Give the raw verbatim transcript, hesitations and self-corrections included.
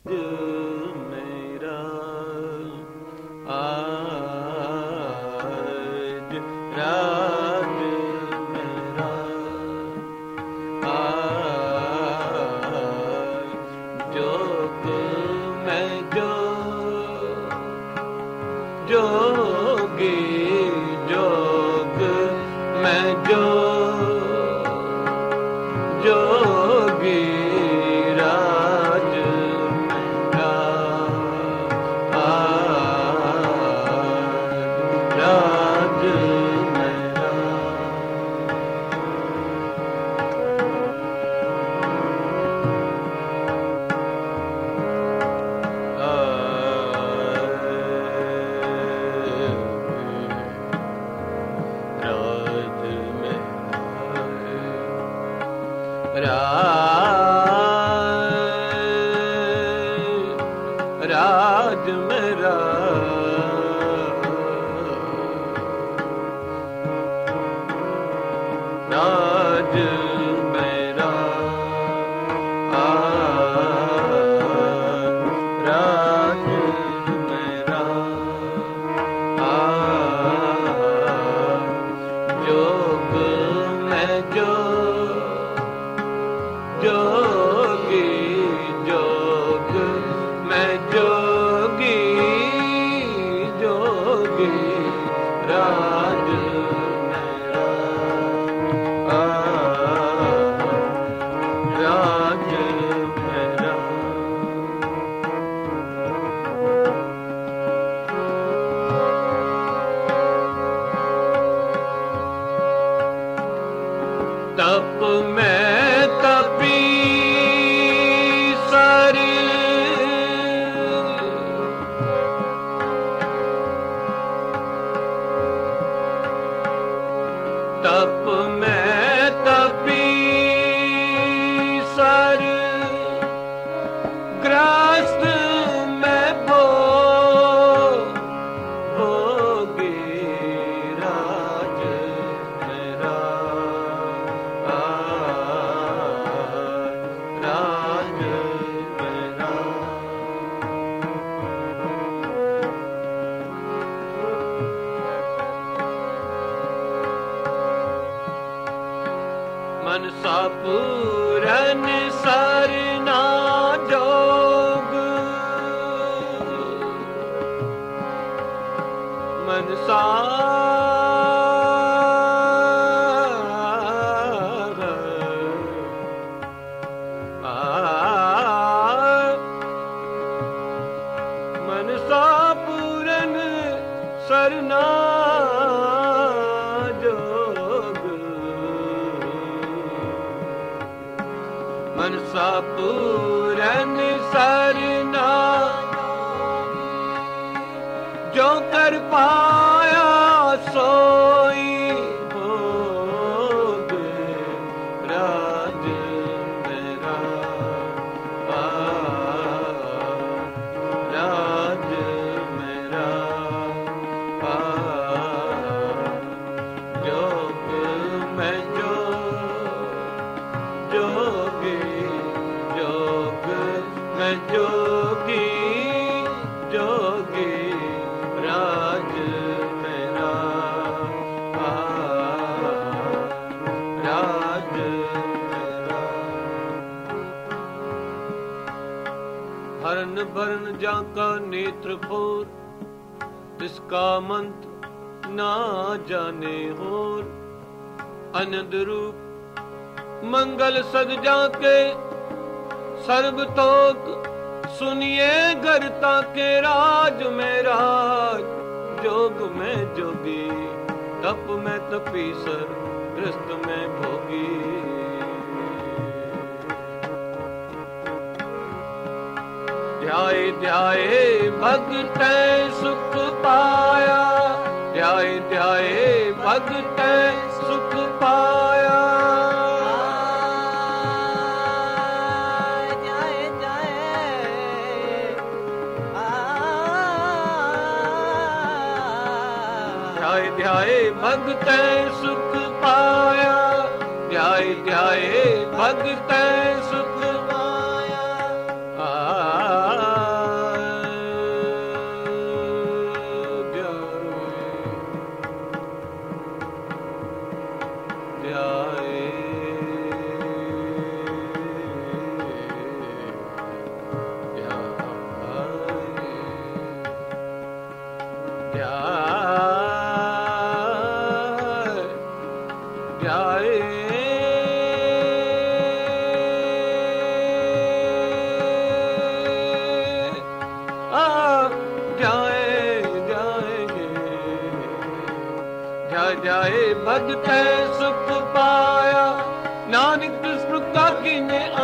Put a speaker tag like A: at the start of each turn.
A: मेरा आज राज मेरा आज जोग मैं जो जोगी जोग मैं जो जोगी राज मेरा आज राज मेरा राज मेरा राज मेरा राज मेरा जोग मैं जो जोगी जोग मैं जोगी जोगी राज मेरा राज मेरा तप में तपी सारी तप में तपी सर ग्रस्त में भो भोगी राज मेरा राज मेरा मनसा पूरन सरना जोग मनसा मनसा पूरन सरना मनसा पूरन सरना जो कर पाया सोई भोग राज मेरा राज मेरा जोग मैं जो जोगी जोग मैं जोगी जोगी राज मेरा राज मेरा हरन भरन जाका नेत्र फोर तिसका मंत्र ना जाने होर आनंद रूप मंगल सद जाके सर्व तोक सुनिए गरता के राज में राज जोग में जोगी तप में तपीसर ग्रस्त में भोगी ध्याए ध्याए भगत सुख पाया ध्याए ध्याए भगत सुख पाया ध्याए ध्याए भगत सुख पाया ध्याए ध्याए भगत सुख पाया आ ध्याए भगतै सुख पाया। नानक स्मृता कीने